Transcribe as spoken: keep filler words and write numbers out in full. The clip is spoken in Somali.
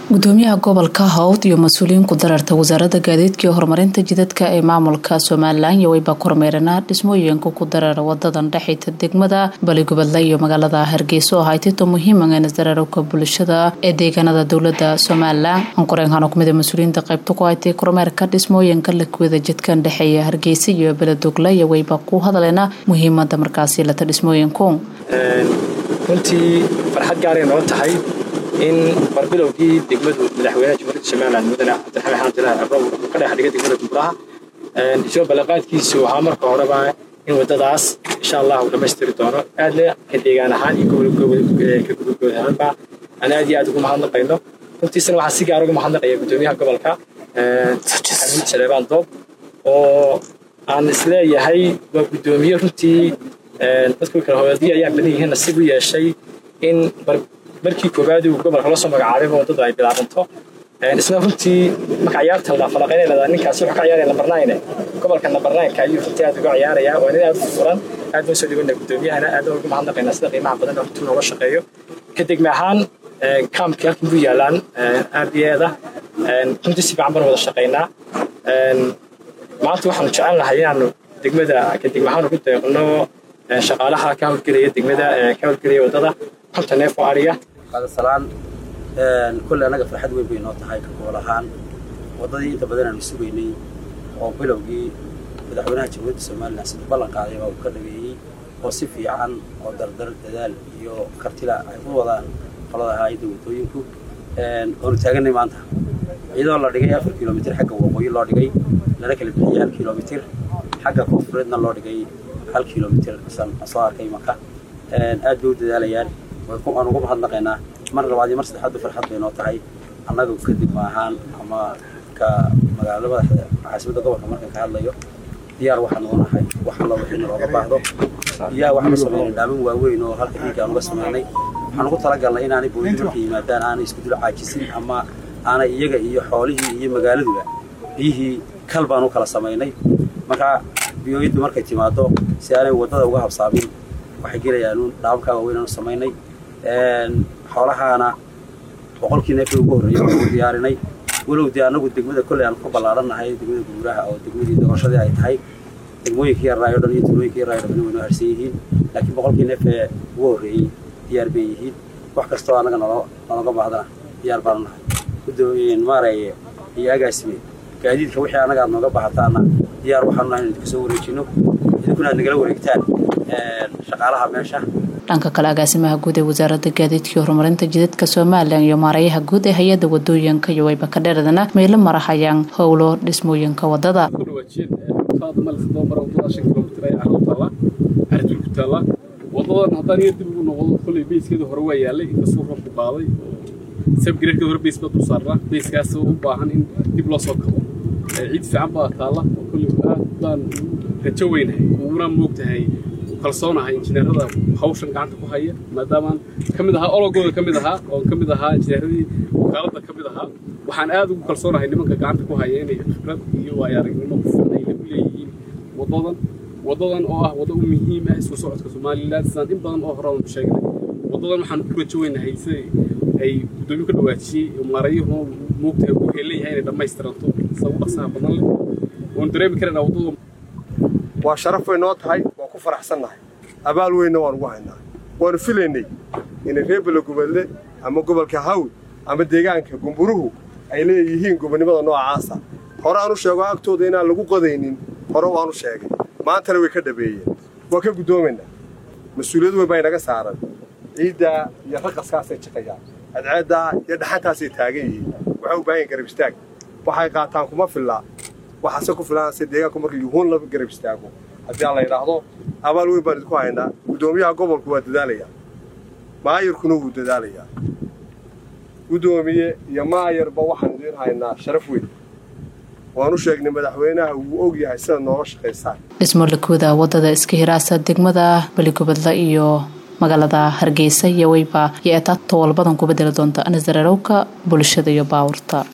gudoomiyaha gobolka Hawd iyo mas'uuliyiin ku dararta wasaaradda gaadiidka iyo horumarinta jidadka ee maamulka Soomaaliland iyo wayba kormeerana dhismooyinka ku darara wadadan dhaxayta degmada Baligubadle iyo magaalada Hargeysa oo ay tahay muhiim ah in isdararka bulshada ee deegaanada dawladda Soomaaliland aan koreenkana kumida mas'uuliyiinta qaybta ku haytay kormeerka dhismooyinka la kuwada jidkan dhaxeeya Hargeysa iyo Baladugla iyo wayba ku hadalena muhiimadda markaasi la dhismooyinka runtii farxad gaar ah noo tahay in barbilowgii degmadu madaxweynaha Jamhuuriyadda Soomaaliland mudane Cabdiraxmaan Cabdilaahi Abrow ka dhex dhigay degmada Buuraha ee soo balaqaadkiisu waxa marka horeba in wadadaas insha Allah uu dhameystiri doono aad ka deegaan ahaan iyo gobolka ka gudubka ana aad iyo aad ugu mahadnaqayno runtiisana waxa si gaar ah ugu mahadnaqaya gudoomiyaha gobolka ee Xamiid Saleebaan Doob oo aan isleeyahay waa gudoomiye runtii ee dadku kala hawadiya ayaa banihiina nasiib u yeeshay in markii koobaad uu gobolka la soo magacaabay wadada ay bilaabanto een isla runtii marka ciyaarta la falaqeynayna ninkaas wuxuu ka ciyaaray number nine gobolka number nine ka ayuu runtii aad uga ciyaaraya oo in aad furan aad u soo dhigana gudoomiyahana aad ugu mahadnaqayna sida qiimaha badan oo intuu nooga shaqeeyo kadib maahan kaamka ku yaalan ardayda een runtii si fiican wada shaqeynaa een maanta waxaan jecel lahay inaanu degmada kadib maahan ugu deeqno shaqaalaha ka hawlgelaya degmada ka hawlgelaya wadada xanta neef oo ariga هذا سلام كل أنا قفل حد وين بينات هاي كقولهان وضدي أنت بدنا نسويني أو بلوجي بدأ حنا جوود سمال ناس بلغ عليه أو كذي وصفي عن أو در در دال يو كرتلا يقول وضع خلاص هاي دو توينكو ونتاجني معناتها إذا الله رجع ألف كيلومتر حاجة وقوي الله رجع لنا كل بيجي كيلومتر حاجة كفرنا الله رجع هل كيلومتر مثلا صار كي مكان أدود داليان ويكون أنا قبل هذا قينا مرة بعد مرة حد في الحد بينات هاي أنا جو كذب معهان أما كمجالبة حسب ده قبل كمان كهذا يو ديار واحد نونا هاي واحد لو إحنا لو بعضه يا واحد بس من دامن وين وهل كذي كانوا بس مني أنا قلت لك الله إن أنا بقول في مكان أنا يسكتوا عاجزين أما أنا يجا يجي حوالي يجي مجالده يجي كلب أنا وكلا سميني مرة بيويد مرة كتيماتو سيارة وضد وجهه صعبين وحكي لي أنو دعوك وين أنا سميني حولها أنا وقول كنا في الجور يوم ديارني ولو ديارنا قد دقمة كل يعني قبل عرنا هاي دقمة بورها أو دقمة دقاشة هاي هاي دقمة كي الرأي دنيا تلوي كي الرأي من وين هرسيه لكن بقول كنا في الجور هي ديار بيه وحكستوا أنا كنا أنا قبل هذا ديار برنا بدون ما رأي هي أجاسمي كأديد كوحي أنا قاعد نقبل حتى أنا ديار وحنا نكسور يجينو إذا كنا نقلوا ركتان shaqaalaha meesha dhanka kale agaasimaha guud ee wasaaradda gaadiidka iyo horumarinta jidadka Soomaaliland iyo maarayaha guud ee hay'adda wadooyinka iyo wayba ka dheeradana meelo marahayaan howlo dhismooyinka wadada wadadan haddaan yar dib ugu noqdo kulay beeskeeda hore waa yaalay inkastoo roobku qaaday sabgireedka hore bees baa u saaraa beeskaas oo u baahan in dib loo soo kabo ciid fiican baa taala kulay aad baan rajo weynahay una moogtahay kalsoonahay injineerada hawshan gacanta ku haya maadaama kamid aha ologooda kamid aha oo kamid aha injineeradii wakaalada kamid aha waxaan aad ugu kalsoonahay nimanka gacanta ku haya inay khibrad iyo waayo-aragnimo ku fiican ay leeyihiin wadadan wadadan oo ah wado muhiim ah isku socodka Soomaaliland sidaan in badan oo hore u sheegnay wadadan waxaan ku rajo weynahay si ay gudoomiye ka dhawaajiyay maarayaha moogtahay ku leeyahay inay dhammaystiranto sabab dhaqsaha badan leh oo dareemi karana wadada waa sharaf weyn oo tahay waa ku faraxsanahay abaal weyn oo ugu haynaa waan filaynay in reer Baligubadle ama gobolka Hawd ama deegaanka Gumburuhu ay leeyihiin gobonimada noocaas ah hore aanu sheego agtooda inaan lagu qodaynin hore waanu sheegay maanta way ka dhabeeyeen waa ka gudoomayna mas'uuliyad weyn bay naga saaran ciida iyo raqaskaas ay shaqeeyaan adceeda iyo dhaxantaas ay taagan yihiin waxa u baahan garab istaag waxay qaataan kuma filaa waxaase ku filan si deegaanku markii yuhuun la garab istaago haddii aan la yiraahdo abaal weyn baan ku haynaa gudoomiyaha gobolku waa dadaalaya maayirkuna wuu dadaalaya gudoomiye iyo maayirba waxaan idin haynaa sharaf weyn waanu sheegnay madaxweynaha uu og yahay sida nooga shaqeysaan dhismo la kuwada wadada iska hiraasa degmada Baligubadle iyo magaalada Hargeysa iyo wayba iyo taat walbadan ku bedeli doonta anasdararowka bulshada iyo baawurta